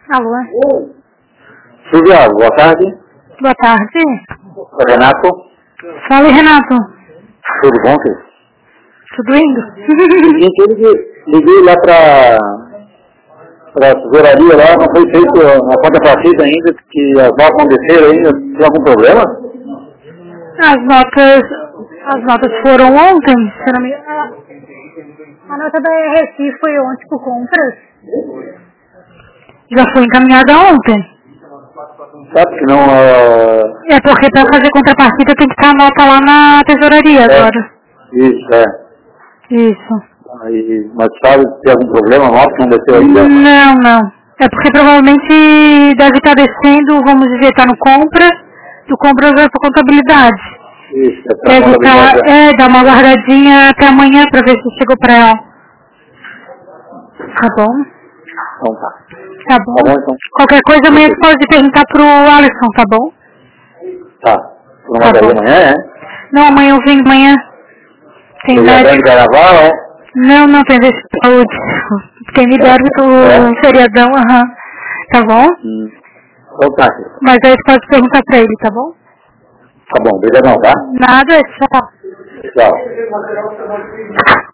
Alô? Silvia, boa tarde. Boa tarde. Renato. Fala aí, Renato. Tudo bom, filho? Tudo indo? Liguei lá pra tesouraria lá, não foi feito a contrapartida ainda, que as notas não desceram ainda. Tem algum problema? As notas foram ontem, se não me engano. A nota da RSI foi ontem por compras. Já foi encaminhada ontem. Sabe que não... É porque para fazer contrapartida tem que estar a nota lá na tesouraria agora. Isso, Isso. Aí, mas sabe se tem algum problema, a nota que não desceu ainda? Não. É porque provavelmente deve estar descendo, vamos dizer, está no compra, do compra vai para contabilidade. Isso, Deve estar, dá uma guardadinha até amanhã para ver se chegou para ela. Tá bom? Então tá. Tá bom. Tá bom, então. Qualquer coisa amanhã você pode perguntar pro Alisson, tá bom? Tá. Não vai daí amanhã, é? Não, amanhã eu venho amanhã. Tem médico. De carnaval, é? Não, tem vez de saúde. Quem me deve pro feriadão, Tá bom? Então tá. Mas aí você pode perguntar pra ele, tá bom? Tá bom, obrigadão, tá? Nada, tchau. Tchau.